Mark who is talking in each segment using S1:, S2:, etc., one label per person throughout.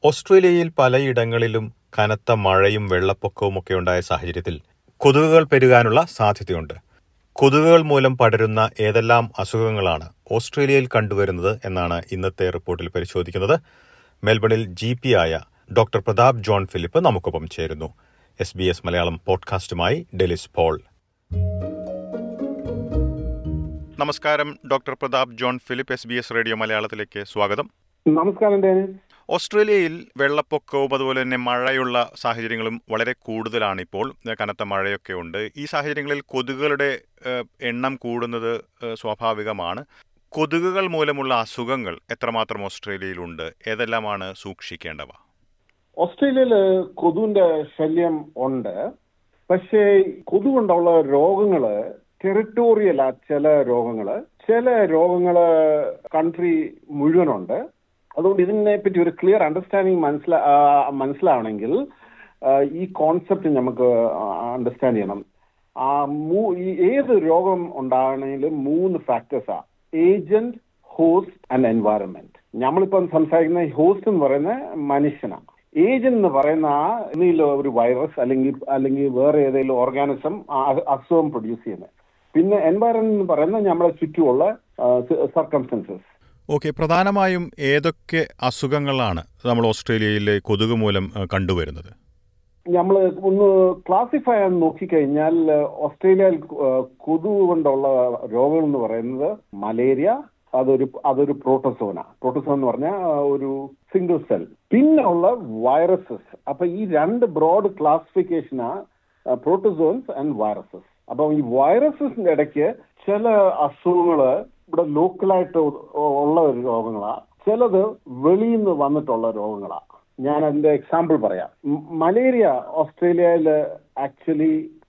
S1: ഓസ്ട്രേലിയയിൽ പലയിടങ്ങളിലും കനത്ത മഴയും വെള്ളപ്പൊക്കവും ഒക്കെ ഉണ്ടായ സാഹചര്യത്തിൽ കൊതുകുകൾ പെരുകാനുള്ള സാധ്യതയുണ്ട്. കൊതുകുകൾ മൂലം പടരുന്ന ഏതെല്ലാം അസുഖങ്ങളാണ് ഓസ്ട്രേലിയയിൽ കണ്ടുവരുന്നത് എന്നാണ് ഇന്നത്തെ റിപ്പോർട്ടിൽ പരിശോധിക്കുന്നത്. മെൽബണിൽ GP ആയ ഡോക്ടർ പ്രതാപ് ജോൺ ഫിലിപ്പ് നമുക്കൊപ്പം ചേരുന്നു. SBS മലയാളം പോഡ്കാസ്റ്റുമായി ഡെലിസ് പോൾ. നമസ്കാരം doctor Prathap John Philip, SBS radio മലയാളത്തിലേക്ക് സ്വാഗതം.
S2: നമസ്കാരം ഡേനിസ്.
S1: ഓസ്ട്രേലിയയിൽ വെള്ളപ്പൊക്കവും അതുപോലെ തന്നെ മഴയുള്ള സാഹചര്യങ്ങളും വളരെ കൂടുതലാണ്. ഇപ്പോൾ കനത്ത മഴയൊക്കെ ഉണ്ട്. ഈ സാഹചര്യങ്ങളിൽ കൊതുകുകളുടെ എണ്ണം കൂടുന്നത് സ്വാഭാവികമാണ്. കൊതുകുകൾ മൂലമുള്ള അസുഖങ്ങൾ എത്രമാത്രം ഓസ്ട്രേലിയയിലുണ്ട്? ഏതെല്ലാമാണ് സൂക്ഷിക്കേണ്ടവ?
S2: ഓസ്ട്രേലിയയിൽ കൊതുവിന്റെ ശല്യം ഉണ്ട്. പക്ഷേ കൊതുക് കൊണ്ടുള്ള രോഗങ്ങള് ടെറിട്ടോറിയലാ. ചില രോഗങ്ങള് കൺട്രി മുഴുവനുണ്ട്. അതുകൊണ്ട് ഇതിനെപ്പറ്റി ഒരു ക്ലിയർ അണ്ടർസ്റ്റാൻഡിങ് മനസ്സിലാവണമെങ്കിൽ ഈ കോൺസെപ്റ്റ് നമുക്ക് അണ്ടർസ്റ്റാൻഡ് ചെയ്യണം. ഏത് രോഗം ഉണ്ടാകണമെങ്കിലും 3 ഫാക്ടേഴ്സാ: ഏജന്റ്, ഹോസ്റ്റ് ആൻഡ് എൻവയറൺമെന്റ്. നമ്മളിപ്പം സംസാരിക്കുന്ന ഹോസ്റ്റ് എന്ന് പറയുന്ന മനുഷ്യനാണ്. ഏജന്റ് എന്ന് പറയുന്ന ഒരു വൈറസ് അല്ലെങ്കിൽ വേറെ ഏതെങ്കിലും ഓർഗാനിസം അസുഖം പ്രൊഡ്യൂസ് ചെയ്യുന്നത്. പിന്നെ എൻവയറൺമെന്റ് എന്ന് പറയുന്നത് നമ്മുടെ ചുറ്റുമുള്ള സർക്കംസ്റ്റൻസസ്.
S1: ഓക്കെ, പ്രധാനമായും ഏതൊക്കെ അസുഖങ്ങളാണ് നമ്മൾ ഓസ്ട്രേലിയയിലെ കൊതുക് മൂലം കണ്ടുവരുന്നത്?
S2: നമ്മൾ ഒന്ന് ക്ലാസിഫൈ ചെയ്യാൻ നോക്കിക്കഴിഞ്ഞാൽ ഓസ്ട്രേലിയയിൽ കൊതുക് കൊണ്ടുള്ള രോഗങ്ങൾ എന്ന് പറയുന്നത് മലേറിയ, അതൊരു പ്രോട്ടോസോൺ എന്ന് പറഞ്ഞാൽ ഒരു സിംഗിൾ സെൽ. പിന്നെ ഉള്ള വൈറസസ്. അപ്പൊ ഈ 2 ബ്രോഡ് ക്ലാസിഫിക്കേഷനാ, പ്രോട്ടോസോൺസ് ആൻഡ് വൈറസസ്. അപ്പൊ ഈ വൈറസസിന്റെ ഇടയ്ക്ക് ചില അസുഖങ്ങള് ഇവിടെ ലോക്കലായിട്ട് ഉള്ള ഒരു രോഗങ്ങളാ, ചിലത് വെളിയിൽ നിന്ന് വന്നിട്ടുള്ള രോഗങ്ങളാ. ഞാൻ അതിന്റെ എക്സാമ്പിൾ പറയാം. മലേറിയ ഓസ്ട്രേലിയയിൽ ആക്ച്വലി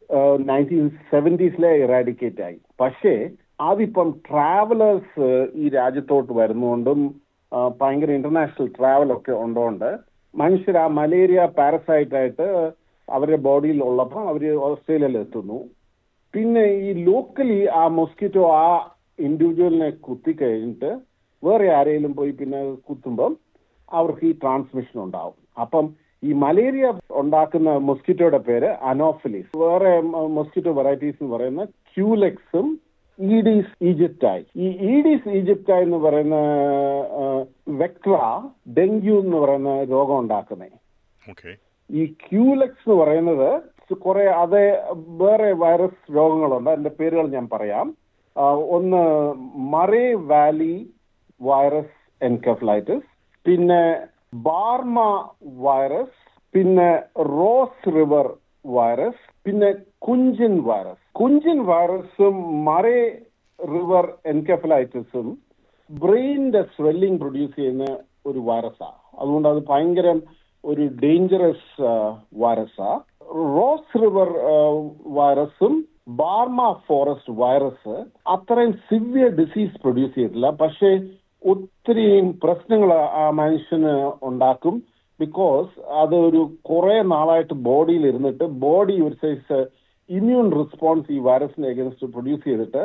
S2: 1970s ഇറാഡിക്കേറ്റ് ആയി. പക്ഷേ അതിപ്പം ട്രാവലേഴ്സ് ഈ രാജ്യത്തോട്ട് വരുന്നതുകൊണ്ടും ഭയങ്കര ഇന്റർനാഷണൽ ട്രാവൽ ഒക്കെ ഉണ്ടോണ്ട് മനുഷ്യർ ആ മലേറിയ പാരസൈറ്റ് ആയിട്ട് അവരുടെ ബോഡിയിൽ ഉള്ളപ്പോൾ അവര് ഓസ്ട്രേലിയയിൽ എത്തുന്നു. പിന്നെ ഈ ലോക്കലി ആ മൊസ്കിറ്റോ ആ ഇൻഡിവിജ്വലിനെ കുത്തി കഴിഞ്ഞിട്ട് വേറെ ആരെങ്കിലും പോയി പിന്നെ കുത്തുമ്പം അവർക്ക് ഈ ട്രാൻസ്മിഷൻ ഉണ്ടാവും. അപ്പം ഈ മലേറിയ ഉണ്ടാക്കുന്ന മൊസ്കിറ്റോയുടെ പേര് അനോഫിലിസ്. വേറെ മൊസ്കിറ്റോ വെറൈറ്റീസ് എന്ന് പറയുന്ന ക്യൂലെക്സും ഈഡീസ് ഈജിപ്റ്റായി. ഈ ഈഡീസ് ഈജിപ്റ്റായി എന്ന് പറയുന്ന വെക്ട്ര ഡെങ്കു എന്ന് പറയുന്ന രോഗം ഉണ്ടാക്കുന്നേ. ഈ ക്യൂലെക്സ് എന്ന് പറയുന്നത് കുറെ വേറെ വൈറസ് രോഗങ്ങളുണ്ട്. അതിന്റെ പേരുകൾ ഞാൻ പറയാം. ഒന്ന് മറേ വാലി വൈറസ് എൻകെഫലൈറ്റിസ്, പിന്നെ ബാർമ വൈറസ്, പിന്നെ റോസ് റിവർ വൈറസ്, പിന്നെ കുഞ്ചിൻ വൈറസ്. കുഞ്ചിൻ വൈറസും മറേ റിവർ എൻകെഫലൈറ്റിസും ബ്രെയിനിന്റെ സ്വെല്ലിംഗ് പ്രൊഡ്യൂസ് ചെയ്യുന്ന ഒരു വൈറസാണ്. അതുകൊണ്ട് അത് ഭയങ്കര ഒരു ഡേഞ്ചറസ് വൈറസാ. റോസ് റിവർ വൈറസും ബാർമ ഫോറസ്റ്റ് വൈറസ് അത്രയും സിവിയർ ഡിസീസ് പ്രൊഡ്യൂസ് ചെയ്തിട്ടില്ല. പക്ഷേ ഒത്തിരി പ്രശ്നങ്ങൾ ആ മനുഷ്യന് ഉണ്ടാക്കും. ബിക്കോസ് അത് ഒരു കുറെ നാളായിട്ട് ബോഡിയിൽ ഇരുന്നിട്ട് ബോഡി ഒരു സൈസ് ഇമ്മ്യൂൺ റെസ്പോൺസ് ഈ വൈറസിന് അഗേൻസ്റ്റ് പ്രൊഡ്യൂസ് ചെയ്തിട്ട്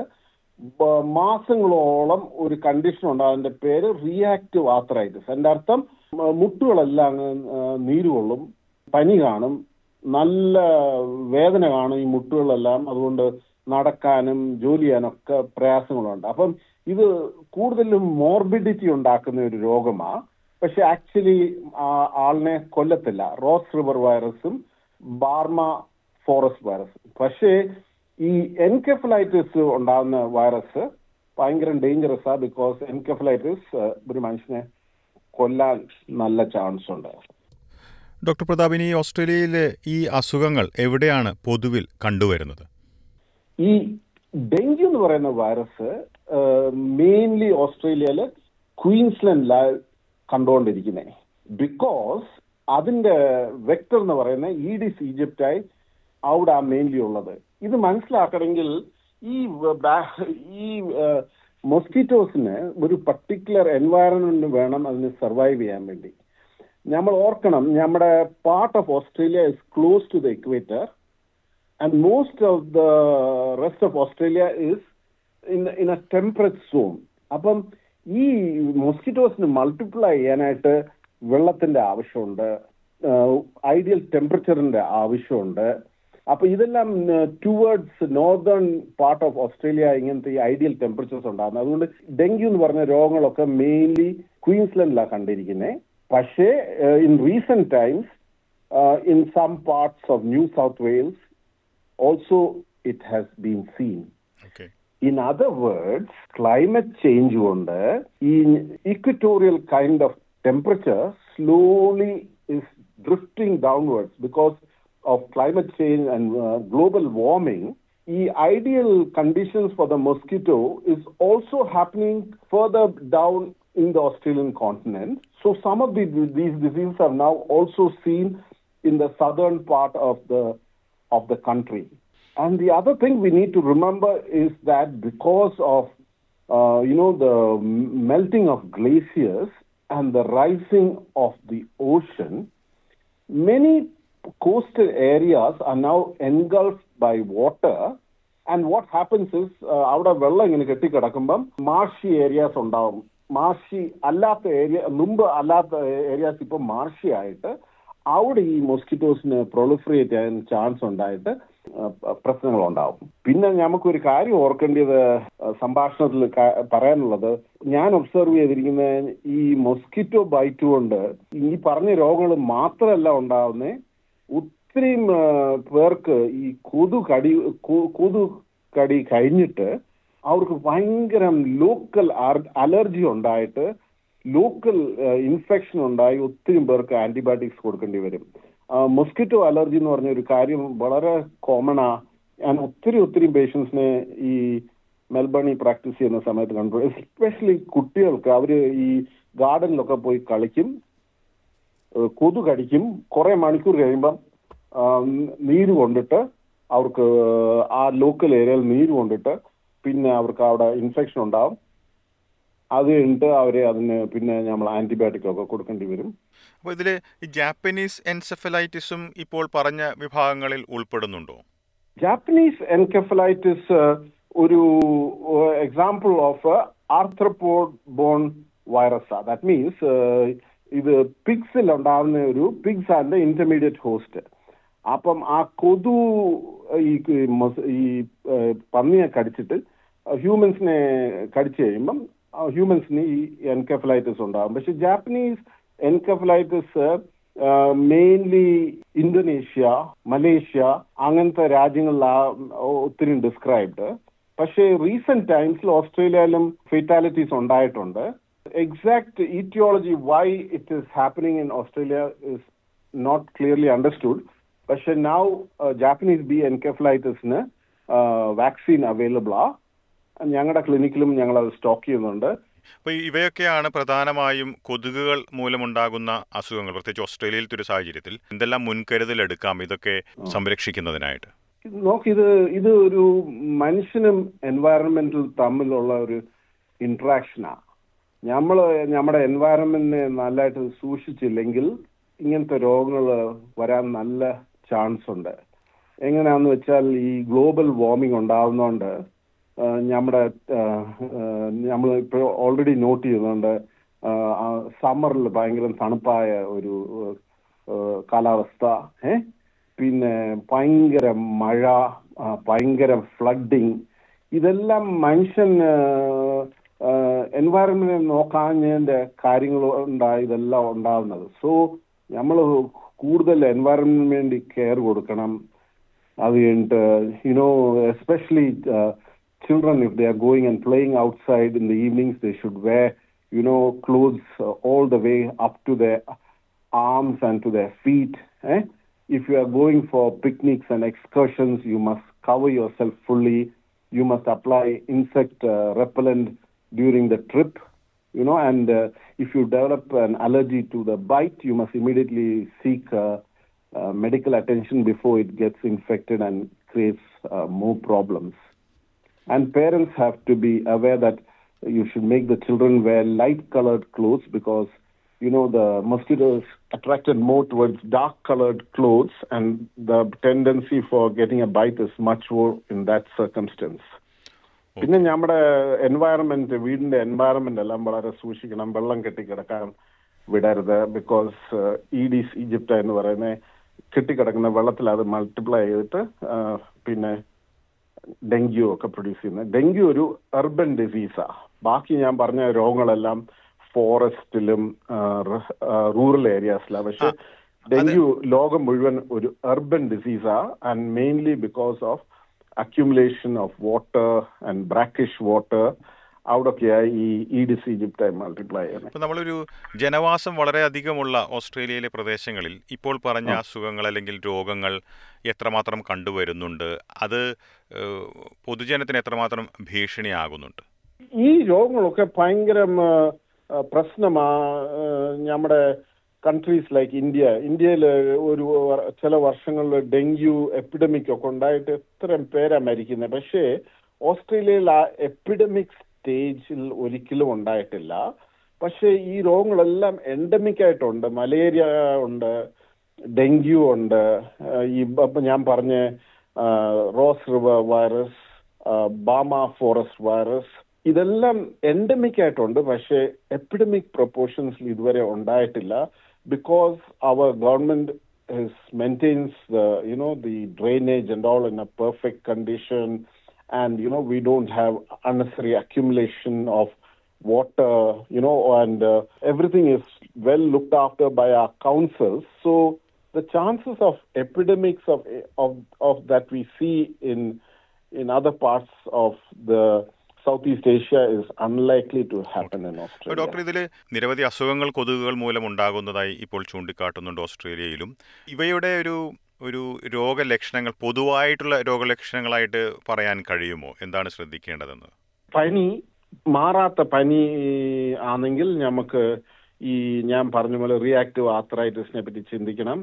S2: മാസങ്ങളോളം ഒരു കണ്ടീഷൻ ഉണ്ട്. അതിന്റെ പേര് റിയാക്റ്റീവ് ആർത്രൈറ്റിസ്. അതിന്റെ അർത്ഥം മുട്ടുകളെല്ലാം നീരുകൊള്ളും, പനി കാണും, നല്ല വേദന കാണും ഈ മുട്ടുകളെല്ലാം. അതുകൊണ്ട് നടക്കാനും ജോലി ചെയ്യാനൊക്കെ പ്രയാസങ്ങളുണ്ട്. അപ്പം ഇത് കൂടുതലും മോർബിഡിറ്റി ഉണ്ടാക്കുന്ന ഒരു രോഗമാണ്. പക്ഷെ ആക്ച്വലി ആളിനെ കൊല്ലത്തില്ല. റോസ് റിവർ വൈറസും ബാർമ ഫോറസ്റ്റ് വൈറസും. പക്ഷേ ഈ എൻകെഫലൈറ്റിസ് ഉണ്ടാകുന്ന വൈറസ് ഭയങ്കര ഡേഞ്ചറസാ. ബിക്കോസ് എൻകെഫലൈറ്റിസ് ഒരു മനുഷ്യനെ കൊല്ലാൻ നല്ല ചാൻസ് ഉണ്ട്.
S1: ഡോക്ടർ പ്രതാപിനി, ഓസ്ട്രേലിയയിലെ ഈ അസുഖങ്ങൾ എവിടെയാണ് പൊതുവിൽ കണ്ടുവരുന്നത്?
S2: ഈ ഡെങ്കു എന്ന് പറയുന്ന വൈറസ് മെയിൻലി ഓസ്ട്രേലിയയില് ക്വീൻസ്ലൻഡിലാണ് കണ്ടുകൊണ്ടിരിക്കുന്നത്. ബിക്കോസ് അതിന്റെ വെക്ടർ എന്ന് പറയുന്ന ഈഡിസ് ഈജിപ്റ്റായി അവിടെ മെയിൻലി ഉള്ളത്. ഇത് മനസ്സിലാക്കണമെങ്കിൽ ഈ മൊസ്കിറ്റോസിന് ഒരു പർട്ടിക്കുലർ എൻവയറൺമെന്റ് വേണം അതിന് സർവൈവ് ചെയ്യാൻ വേണ്ടി. നമ്മൾ ഓർക്കണം, നമ്മുടെ part of Australia is close to the equator and most of the rest of Australia is in a temperate zone. അപ്പം ഈ മൊസ്കിറ്റോസിന് മൾട്ടിപ്ലൈ ചെയ്യാനായിട്ട് വെള്ളത്തിന്റെ ആവശ്യമുണ്ട്, ഐഡിയൽ ടെമ്പറേച്ചറിന്റെ ആവശ്യമുണ്ട്. അപ്പൊ ഇതെല്ലാം towards northern part of Australia ഇങ്ങനത്തെ ഈ ഐഡിയൽ ടെമ്പറേച്ചേഴ്സ് ഉണ്ടാകുന്നത്. അതുകൊണ്ട് ഡെങ്കു എന്ന് പറഞ്ഞ രോഗങ്ങളൊക്കെ മെയിൻലി ക്വീൻസ്ലൻഡിലാണ് കണ്ടിരിക്കുന്നത്. പക്ഷേ in recent times in some parts of New South Wales also it has been seen. In other words, climate change കൊണ്ട് ഈ equatorial kind of temperature slowly is drifting downwards because of climate change and global warming. The ideal conditions for the mosquito is also happening further down in the Australian continent. So some of these diseases are now also seen in the southern part of the country. And the other thing we need to remember is that because of, the melting of glaciers and the rising of the ocean, many coastal areas are now engulfed by water. And what happens is, അവിടെ വെള്ളം ഇങ്ങനെ കെട്ടിക്കിടക്കുമ്പം marshy areas ഉണ്ടാവും. Marshy അല്ലാത്ത മുമ്പ് അല്ലാത്ത areas ഇപ്പം marshy ആയിട്ട് അവിടെ ഈ മൊസ്കിറ്റോസിന് പ്രൊളിഫറേറ്റ് ചെയ്യാൻ ചാൻസ് ഉണ്ടായിട്ട് പ്രശ്നങ്ങളുണ്ടാവും. പിന്നെ നമുക്കൊരു കാര്യം ഓർക്കേണ്ടത് സംഭാഷണത്തിൽ പറയാനുള്ളത്, ഞാൻ ഒബ്സർവ് ചെയ്തിരിക്കുന്ന ഈ മൊസ്കിറ്റോ ബൈറ്റ് കൊണ്ട് ഈ പറഞ്ഞ രോഗങ്ങൾ മാത്രമല്ല ഉണ്ടാവുന്നത്, ഒത്തിരി പേർക്ക് ഈ കൊതു കടി കഴിഞ്ഞിട്ട് അവർക്ക് ഭയങ്കര ലോക്കൽ അലർജി ഉണ്ടായിട്ട് ലോക്കൽ ഇൻഫെക്ഷൻ ഉണ്ടായി ഒത്തിരി പേർക്ക് ആന്റിബയോട്ടിക്സ് കൊടുക്കേണ്ടി വരും. മൊസ്കിറ്റോ അലർജി എന്ന് പറഞ്ഞ ഒരു കാര്യം വളരെ കോമണാ. ഞാൻ ഒത്തിരി പേഷ്യൻസിനെ ഈ മെൽബണിൽ പ്രാക്ടീസ് ചെയ്യുന്ന സമയത്ത് കണ്ടു. എസ്പെഷ്യലി കുട്ടികൾക്ക് അവർ ഈ ഗാർഡനിലൊക്കെ പോയി കളിക്കും, കൊതു കടിക്കും, കുറെ മണിക്കൂർ കഴിയുമ്പം നീര് കൊണ്ടിട്ട് അവർക്ക് ആ ലോക്കൽ ഏരിയയിൽ നീര് കൊണ്ടിട്ട് പിന്നെ അവർക്ക് അവിടെ ഇൻഫെക്ഷൻ ഉണ്ടാവും. അത് കഴിഞ്ഞിട്ട് അതിന് പിന്നെ നമ്മൾ ആന്റിബയോട്ടിക് ഒക്കെ കൊടുക്കേണ്ടി വരും.
S1: അപ്പോൾ ഇതിൽ ജാപ്പനീസ് എൻസെഫലൈറ്റിസും ഇപ്പോൾ പറഞ്ഞ വിഭാഗങ്ങളിൽ ഉൾപ്പെടുന്നുണ്ടോ?
S2: ജാപ്പനീസ് എൻകെഫലൈറ്റിസ് ഒരു എക്സാമ്പിൾ ഓഫ് ആർത്രോപോഡ് ബോൺ വൈറസാ. ദാറ്റ് മീൻസ് ഇത് പിഗ്സിൽ ഉണ്ടാകുന്ന ഒരു പിഗ്സ് ആൻഡ് ഇന്റർമീഡിയറ്റ് ഹോസ്റ്റ്. അപ്പം ആ കൊതു ഈ പന്നിയെ കടിച്ചിട്ട് ഹ്യൂമൻസിനെ കടിച്ചു കഴിയുമ്പം ഹ്യൂമൻസിന് ഈ എൻകെഫലൈറ്റിസ് ഉണ്ടാകും. പക്ഷെ Japanese encephalitis mainly Indonesia, Malaysia അങ്ങനത്തെ രാജ്യങ്ങളിലാണ് ഒത്തിരി ഡിസ്ക്രൈബ്ഡ്. പക്ഷേ റീസെന്റ് ടൈംസിൽ ഓസ്ട്രേലിയയിലും ഫെറ്റാലിറ്റീസ് ഉണ്ടായിട്ടുണ്ട്. Exact etiology why it is happening in Australia is not clearly understood. പക്ഷെ നൗ ജാപ്പനീസ് ബി എൻകെഫലൈറ്റിസിന് വാക്സിൻ അവൈലബിൾ ആ. ഞങ്ങളുടെ ക്ലിനിക്കിലും ഞങ്ങൾ അത് സ്റ്റോക്ക് ചെയ്യുന്നുണ്ട്.
S1: അപ്പോൾ ഇവയൊക്കെയാണ് പ്രധാനമായും കൊതുകുകൾ മൂലമുണ്ടാകുന്ന അസുഖങ്ങൾ. പ്രത്യേകിച്ച് ഓസ്ട്രേലിയയിലത്തെ ഒരു സാഹചര്യത്തിൽ എന്തെല്ലാം മുൻകരുതൽ എടുക്കാം ഇതൊക്കെ സംരക്ഷിക്കുന്നതിനായിട്ട്?
S2: ഇത് ഒരു മനുഷ്യനും എൻവയറൺമെന്റും തമ്മിലുള്ള ഒരു ഇന്ററാക്ഷനാ. നമ്മുടെ എൻവയറൺമെന്റിനെ നല്ലതായിട്ട് സൂക്ഷിച്ചില്ലെങ്കിൽ ഇങ്ങനത്തെ രോഗങ്ങൾ വരാൻ നല്ല ചാൻസ് ഉണ്ട്. എങ്ങനെയാന്ന് വെച്ചാൽ ഈ ഗ്ലോബൽ വാർമിംഗ് ഉണ്ടാവുന്നതുകൊണ്ട് നമ്മൾ ഇപ്പോൾ ഓൾറെഡി നോട്ട് ചെയ്യുന്നുണ്ട് സമ്മറിൽ ഭയങ്കര തണുപ്പായ ഒരു കാലാവസ്ഥ, പിന്നെ ഭയങ്കര മഴ, ഭയങ്കര ഫ്ലഡിങ്. ഇതെല്ലാം മനുഷ്യൻ എൻവയറൺമെന്റിനെ നോക്കാഞ്ഞതിന്റെ കാര്യങ്ങൾ ഉണ്ടായി ഇതെല്ലാം ഉണ്ടാവുന്നത്. സോ നമ്മൾ കൂടുതൽ എൻവയറൺമെന്റിന് വേണ്ടി കെയർ കൊടുക്കണം. അത് കഴിഞ്ഞിട്ട് especially children, if they are going and playing outside in the evenings, they should wear, clothes all the way up to their arms and to their feet. If you are going for picnics and excursions, you must cover yourself fully. You must apply insect repellent during the trip, and if you develop an allergy to the bite, you must immediately seek medical attention before it gets infected and creates more problems. And parents have to be aware that you should make the children wear light-colored clothes because, the mosquitoes attracted more towards dark-colored clothes, and the tendency for getting a bite is much more in that circumstance. പിന്നെ നമ്മുടെ വീടിന്റെ environment എല്ലാം വളരെ സൂക്ഷിക്കണം. വെള്ളം കെട്ടിക്കിടക്കാൻ വിടരുത്. Because Aedes Egypt എന്ന് പറയുന്ന കെട്ടിക്കിടക്കുന്ന വെള്ളത്തിൽ അത് മൾട്ടിപ്ലൈ ചെയ്തിട്ട് പിന്നെ ഡെങ്കു ഒക്കെ പ്രൊഡ്യൂസ് ചെയ്യുന്നത്. ഡെങ്കു ഒരു അർബൻ ഡിസീസാ. ബാക്കി ഞാൻ പറഞ്ഞ രോഗങ്ങളെല്ലാം ഫോറസ്റ്റിലും റൂറൽ ഏരിയാസിലാണ്. പക്ഷെ ഡെങ്കു ലോകം മുഴുവൻ ഒരു അർബൻ ഡിസീസാ, and mainly because of accumulation of water and brackish water. അവിടൊക്കെയായി ഈ ഈഡിസ് ഈജിപ്റ്റായി മൾട്ടിപ്ലൈ ചെയ്യുന്നത്.
S1: നമ്മളൊരു ജനവാസം വളരെ അധികമുള്ള ഓസ്ട്രേലിയയിലെ പ്രദേശങ്ങളിൽ ഇപ്പോൾ പറഞ്ഞ അസുഖങ്ങൾ അല്ലെങ്കിൽ രോഗങ്ങൾ എത്രമാത്രം കണ്ടുവരുന്നുണ്ട്? അത് പൊതുജനത്തിന് എത്രമാത്രം ഭീഷണിയാകുന്നുണ്ട്?
S2: ഈ രോഗങ്ങളൊക്കെ ഭയങ്കര പ്രശ്നമാ. നമ്മുടെ കൺട്രീസ് ലൈക്ക് ഇന്ത്യയിൽ ഒരു ചില വർഷങ്ങളിൽ ഡെങ്കു എപ്പിഡമിക് ഒക്കെ ഉണ്ടായിട്ട് എത്രയും പേരാ മരിക്കുന്നത്. പക്ഷേ ഓസ്ട്രേലിയയിൽ ആ എപ്പിഡമിക് സ്റ്റേജിൽ ഒരിക്കലും ഉണ്ടായിട്ടില്ല. പക്ഷേ ഈ രോഗങ്ങളെല്ലാം എൻഡമിക് ആയിട്ടുണ്ട്. മലേറിയ ഉണ്ട്, ഡെങ്കു ഉണ്ട്, ഈ ഞാൻ പറഞ്ഞ Ross River virus, Barmah Forest virus, ഇതെല്ലാം എൻഡമിക് ആയിട്ടുണ്ട്. പക്ഷേ എപ്പിഡമിക് പ്രൊപ്പോർഷൻസിൽ ഇതുവരെ ഉണ്ടായിട്ടില്ല. ബിക്കോസ് അവർ government maintains the drainage and all in a perfect condition, and we don't have unnecessary accumulation of water, and everything is well looked after by our councils. So the chances of epidemics of that we see in other parts of the Southeast Asia is unlikely to happen in Australia.
S1: Doctor, ഇതിൽ നിരവധി അസുഖങ്ങൾ കൊതുകുകൾ മൂലം ഉണ്ടാകുന്നതായി ഇപ്പോൾ ചൂണ്ടിക്കാട്ടുന്നുണ്ട് ഓസ്ട്രേലിയയിലും. ഇവയുടെ ഒരു രോഗലക്ഷണങ്ങൾ, പൊതുവായിട്ടുള്ള രോഗലക്ഷണങ്ങളായിട്ട് പറയാൻ കഴിയുമോ? എന്താണ് ശ്രദ്ധിക്കേണ്ടതെന്ന്?
S2: പനി, മാറാത്ത പനി ആണെങ്കിൽ നമുക്ക് ഈ ഞാൻ പറഞ്ഞ പോലെ റിയാക്റ്റീവ് ആർത്രൈറ്റിസിനെ പറ്റി ചിന്തിക്കണം.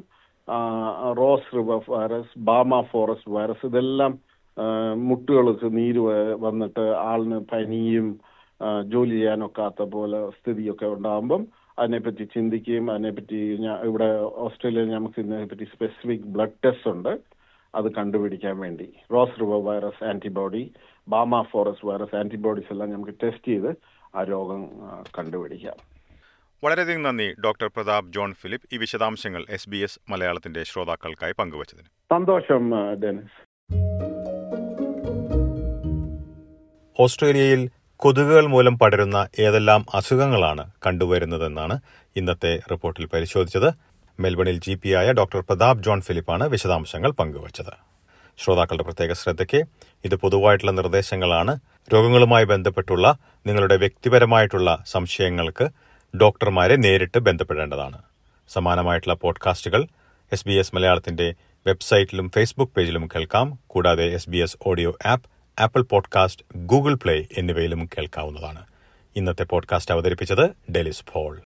S2: Ross River virus, Barmah Forest virus, ഇതെല്ലാം മുട്ടുകൾക്ക് നീര് വന്നിട്ട് ആളിന് പനിയും ജോലി ചെയ്യാനൊക്കാത്ത പോലെ സ്ഥിതിയൊക്കെ ഉണ്ടാകുമ്പം അതിനെപ്പറ്റി ചിന്തിക്കുകയും അതിനെപ്പറ്റി ഇവിടെ ഓസ്ട്രേലിയയിൽ നമുക്ക് ഇതിനെപ്പറ്റി സ്പെസിഫിക് ബ്ലഡ് ടെസ്റ്റ് ഉണ്ട്, അത് കണ്ടുപിടിക്കാൻ വേണ്ടി. Ross River virus antibody, Barmah Forest virus antibodies എല്ലാം നമുക്ക് ടെസ്റ്റ് ചെയ്ത് ആ രോഗം കണ്ടുപിടിക്കാം.
S1: വളരെയധികം നന്ദി ഡോക്ടർ പ്രതാപ് ജോൺ ഫിലിപ്പ്, ഈ വിശദാംശങ്ങൾ SBS മലയാളത്തിന്റെ ശ്രോതാക്കൾക്കായി പങ്കുവച്ചതിന്.
S2: സന്തോഷം ഡെനിസ്.
S1: ഓസ്ട്രേലിയയിൽ കൊതുകുകൾ മൂലം പടരുന്ന ഏതെല്ലാം അസുഖങ്ങളാണ് കണ്ടുവരുന്നതെന്നാണ് ഇന്നത്തെ റിപ്പോർട്ടിൽ പരിശോധിച്ചത്. മെൽബണിൽ GP ആയ ഡോക്ടർ പ്രതാപ് ജോൺ ഫിലിപ്പാണ് വിശദാംശങ്ങൾ പങ്കുവച്ചത്. ശ്രോതാക്കളുടെ പ്രത്യേക ശ്രദ്ധയ്ക്ക് ഇത് പൊതുവായിട്ടുള്ള നിർദ്ദേശങ്ങളാണ്. രോഗങ്ങളുമായി ബന്ധപ്പെട്ടുള്ള നിങ്ങളുടെ വ്യക്തിപരമായിട്ടുള്ള സംശയങ്ങൾക്ക് ഡോക്ടർമാരെ നേരിട്ട് ബന്ധപ്പെടേണ്ടതാണ്. സമാനമായിട്ടുള്ള പോഡ്കാസ്റ്റുകൾ SBS മലയാളത്തിന്റെ വെബ്സൈറ്റിലും ഫേസ്ബുക്ക് പേജിലും കേൾക്കാം. കൂടാതെ SBS audio app, Apple podcast, Google Play എന്നിവയിലും കേൾക്കാവുന്നതാണ്. ഇന്നത്തെ പോഡ്കാസ്റ്റ് അവതരിപ്പിച്ചത് ഡെലിസ് പോൾ.